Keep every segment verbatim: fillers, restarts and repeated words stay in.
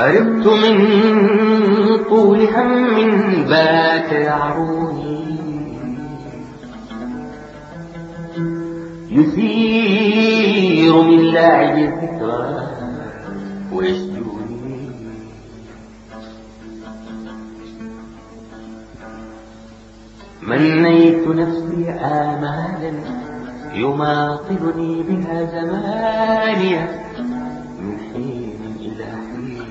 أرقت من طول هم بات يعروني يثير من لاعب الذكرى ويشجوني منيت نفسي آمالا يماطلني بها زمانيا من حين إلى حين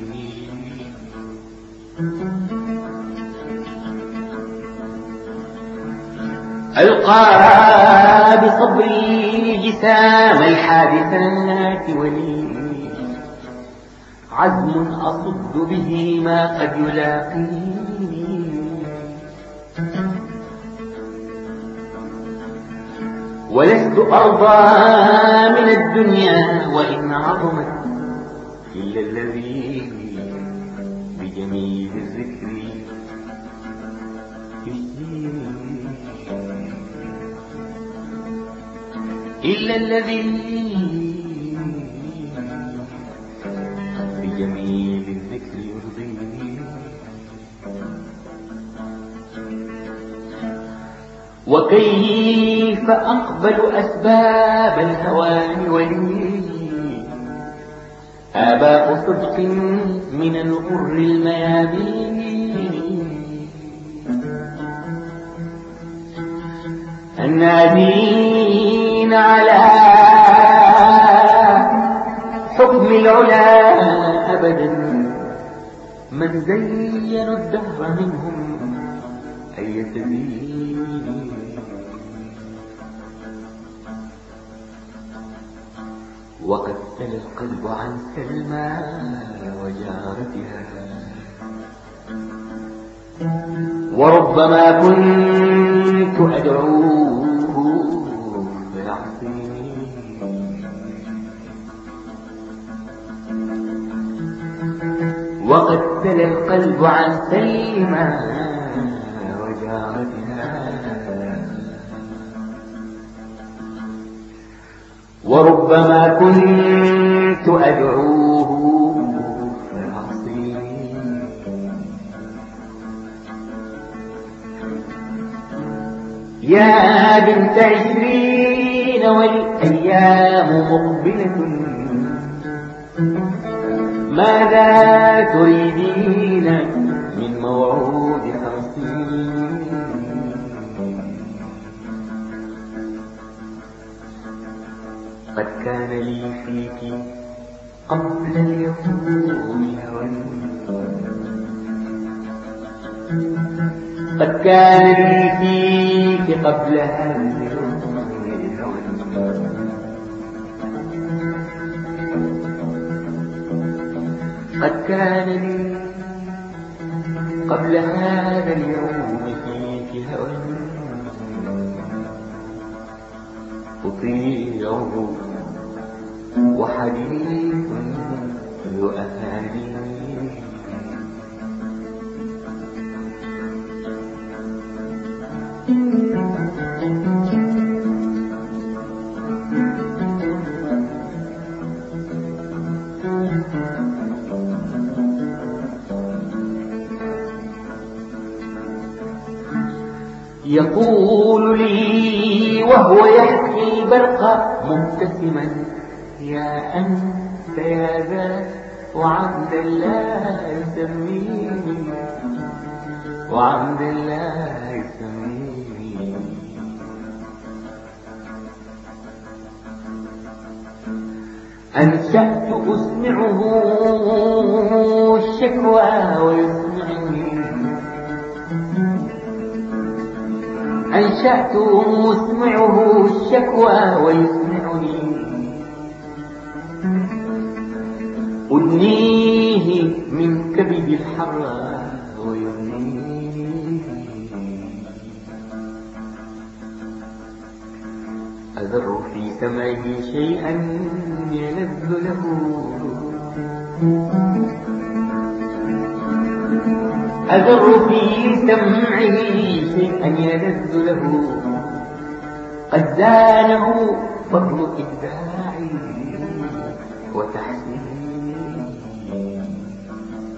ألقى بصبري جسام الحادثات ولي عزم أصد به ما قد يلاقيني ولست أرضى من الدنيا وإن عظمت إلا الذي بجميل الذكر يجزيني إلا الذي بجميل الذكر يرضيني وكيف أقبل أسباب الهوان ولي آباء صدق من الغر الميامين النادين على حكم العلا أبدا من زينوا الدهر منهم أي تزيين وقد سل القلب عن سلمى وجارتها وربما كنت أدعوه فيعصيني وقد سل القلب عن سلمى وجارتها وربما كنت أدعوه فيعصيني يا بنت عشرين والأيام مقبلة ماذا تريدين من موعود خمسين قد كان لي فيك قبل اليوم هوى قد كان لي فيك قبل هذا اليوم هوى قد كان لي قبل هذا اليوم فيك هوى أطيعه وحديث يؤهاني يقول لي وهو يحكي برقا مبتسما يا أنت يا ذا وعبد الله يسميني وعبد الله يسميني أنشأت أسمعه الشكوى ويسمعني أنشأت أسمعه الشكوى ويسمعني أدنيه من كبد الحرى ويغنيه أذر في سمعه شيئا يلذ له أذر في سمعه شيئا يلذ له قد زانه فضل إبداعي وتحسيني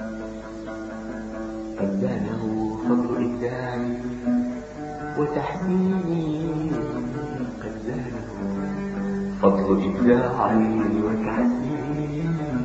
قد زانه فضل إبداعي وتحسيني، قد زانه فضل إبداعي وتحسيني.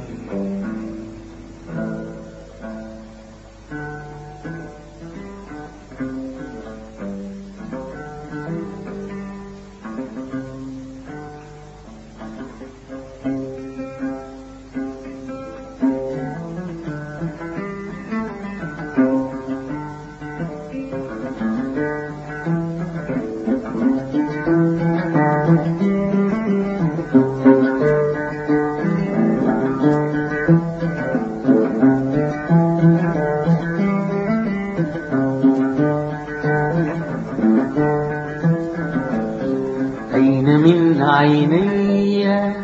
أين من عيني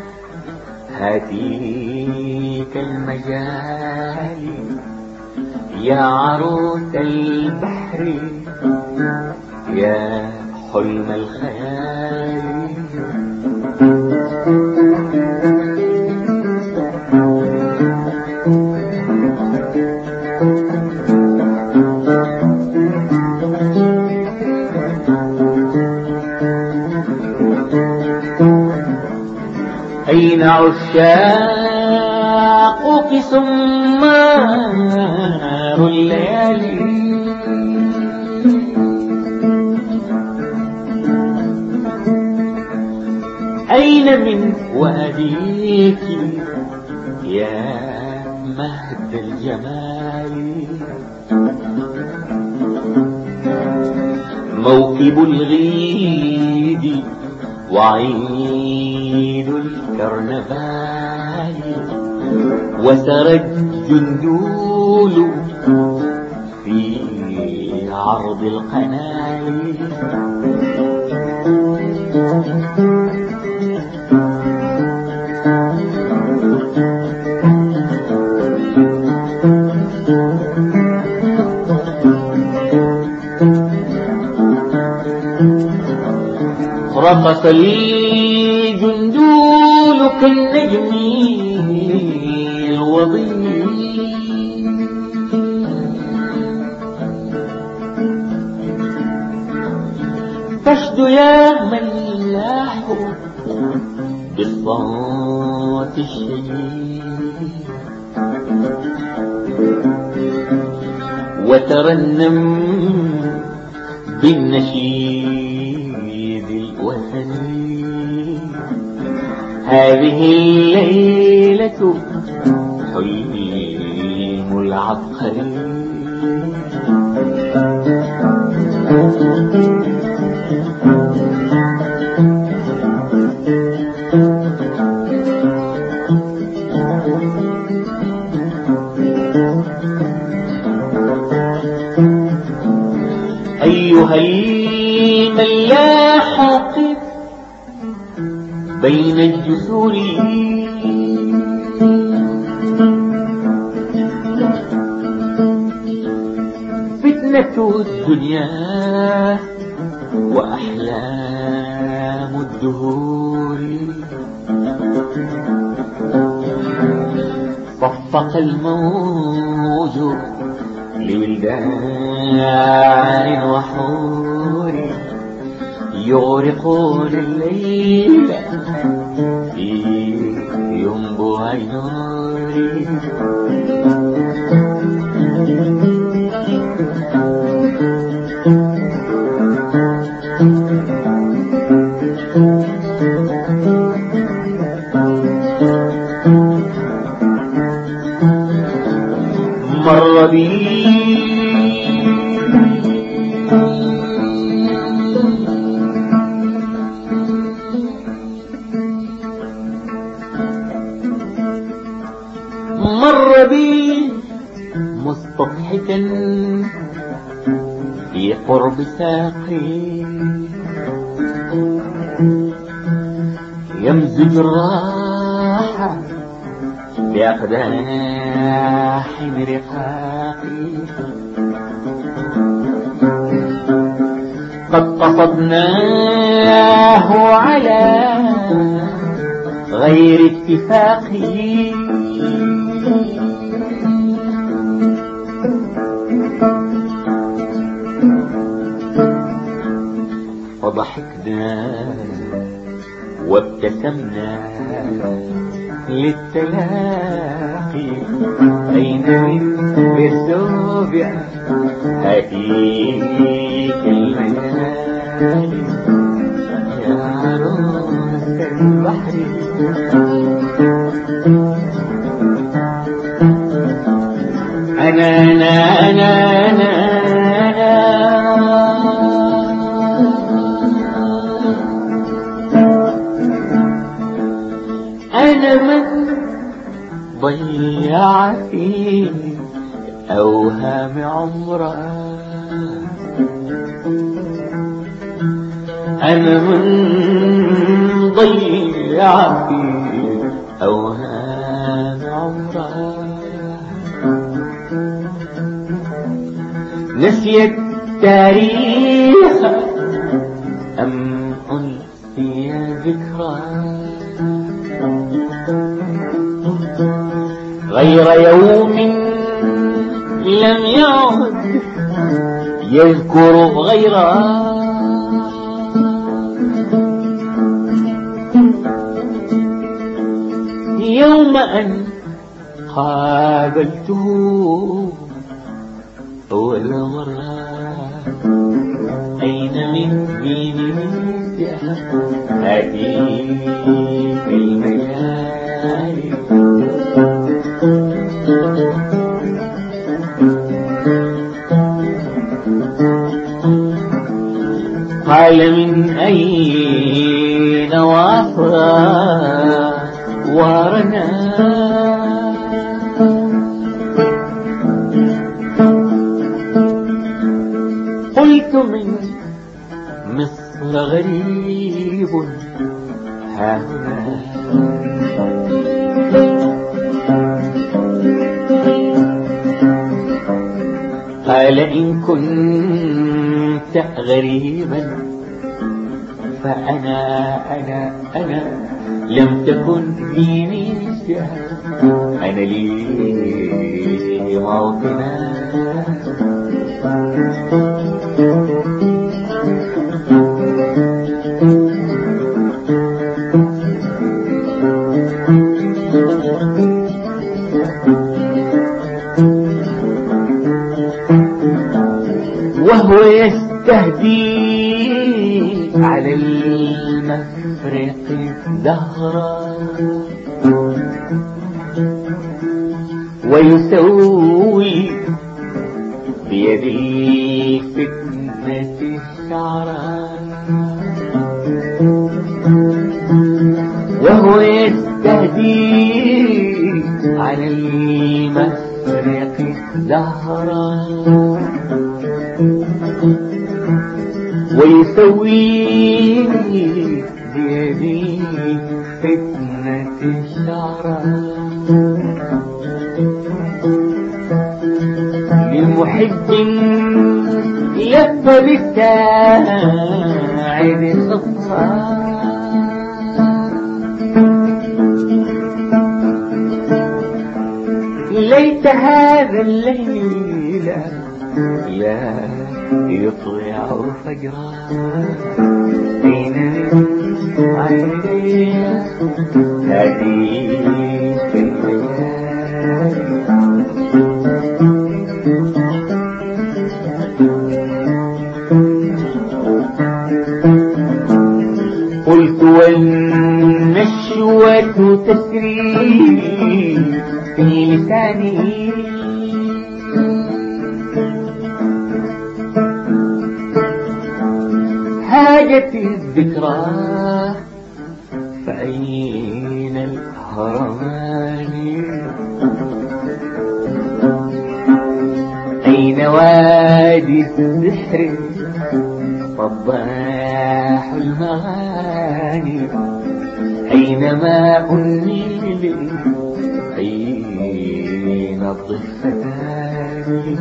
هاتيك المجال يا عروس البحر يا حلم الخيال. أين عشاقك سمار الليالي أين من واديك يا مهد الجمال موكب الغيد وعيد الكرنفال وسرى الجندول في عرض القنال. رقص الجندول كالنجم الوضيء تشدو يا ملاح بالصوت الشديد وترنم بالنشيد الوثني. هذه الليلة حلم العبقري. أيها الملاح قف بين الجسور فتنة الدنيا وأحلام الدهور. صفق الموج لولدان وحور يغرقون الليل في ينبوع نور. مر بي مر بي مستضحكا في قرب ساقي يمزج الراحة بأقداح رقاقي. قد قصدناه على غير اتفاق ضحكنا وابتسمنا للتلاقي، أين من فيرسوفيا هاتيك المنال يا عروس البحر. أنا أنا أنا أنا أنا من ضيع في أوهام عمره، أنا من ضيع في أوهام عمره، نسي التاريخ أم أنسي ذكرى، غير يوم لم يعد يذكر غيره، يوم أن قابلته أول مرة، أين من ديني هاتيك المجال، قال من أين وارنا، قلت من مصر غريب ها هنا، قال إن كنت غريبا فأنا أنا أنا لم تكن ديني شهر، أنا لي موطنا، وهو يستهدي على المفرق دهرا، ويسوي بيدي فتنة الشعرى، وهو يستهدي على المفرق دهرا، ويسوي بيدي فتنة الشعرى، للمحب لف بالساعد صفا، ليت هذا الليل لا يطلع فجرا، أين عيني هذه الليالي، قلت والنشوة تسري في لساني، هاجت الذكرى فأين الهرمان، أين وادي السحر صباح المغاني، أين ماء النيل أين الضفتان،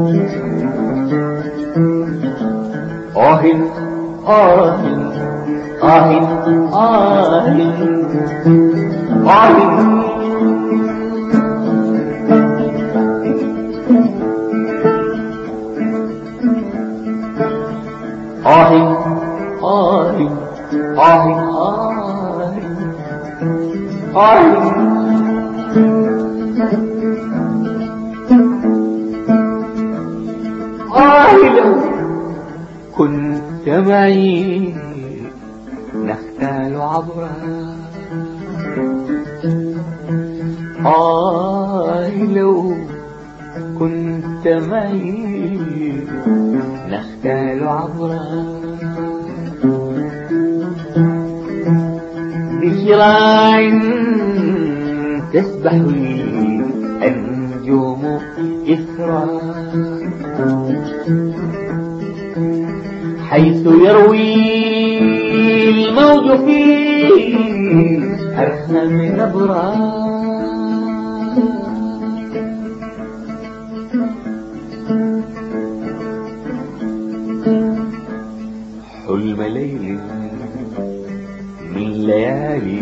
آه آه آه آه آه آه آه آه آه آه لو كنت معي نختال عبرها. آه لو كنت معي نختال عبرها بشراع تسبح النجوم إثرا حيث يروي الموج فيه أرخم نبرا. حلم ليل من ليالي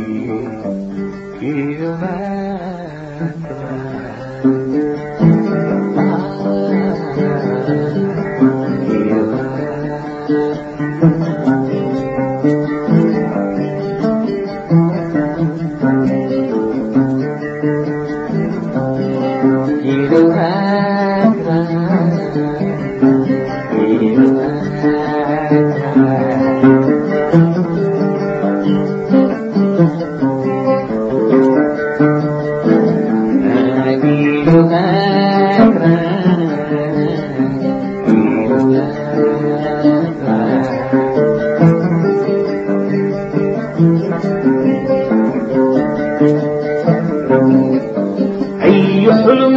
أي حلم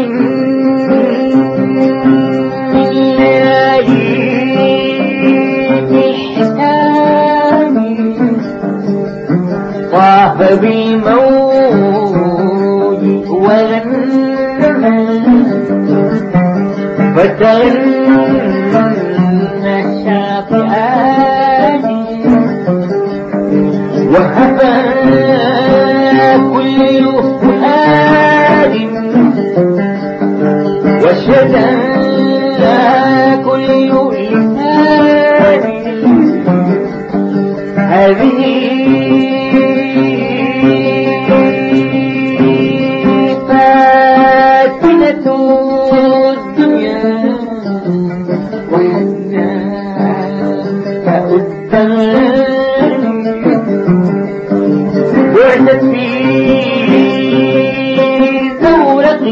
من ليالي بالحسام طاف بالموج وغنى فتغنى الشاطئات وهبى كل فؤاد وشدى كل لسان. هذه فاتنة الدنيا وحنا فأدان بعثت في زورق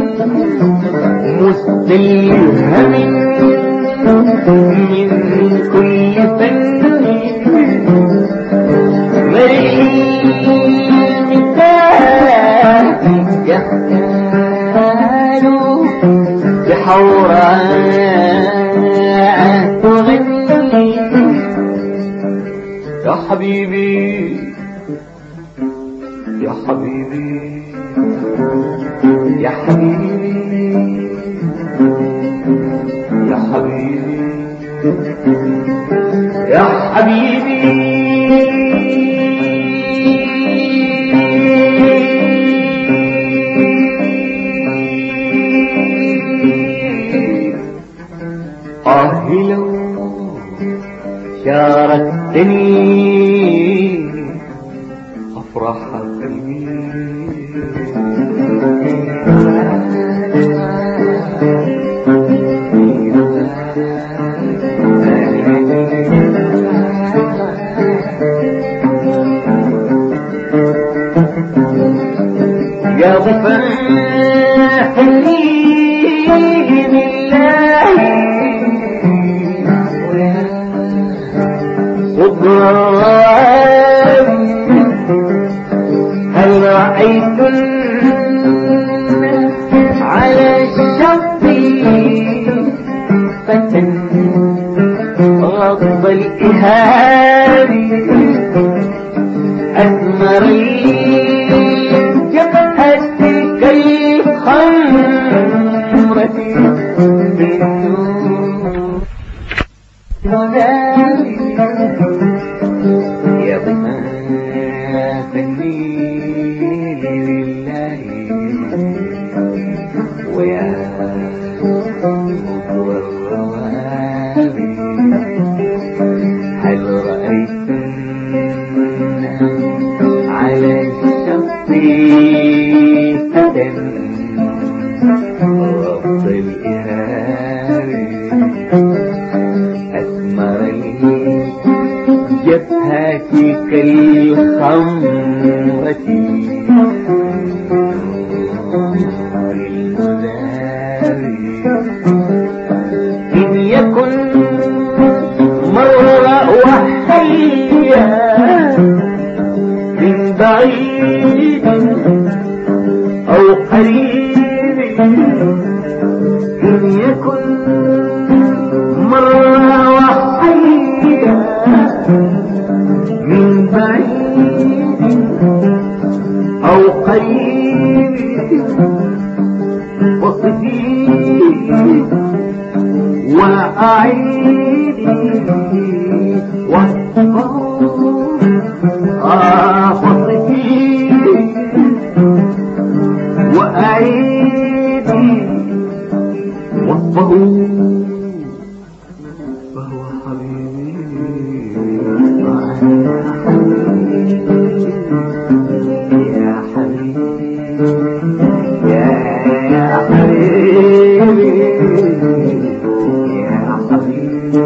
مستلهم من كل فن مرحي مثال يختال بحوراء تغني. يا حبيبي يا حبيبي يا حبيبي يا حبيبي يا حبيبي آه لو شاركتني أفرح قلبي. يا ضفاح لي بالله صبران هل رأيت على الشط فتى غضب الإهاب أثمر الجبهة كالخمرة بالنور. يا جبهتك الخمرة إن يكن مرة وحيا من بعيد أو قريب إن يكن مرة وحيا من بعيد أو قريب وصفي وأعيدي وصفه آه وصفي وأعيدي وصفه فهو حبيبي يا حبيبي يا حبيبي يا حبيبي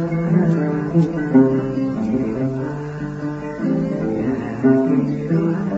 يا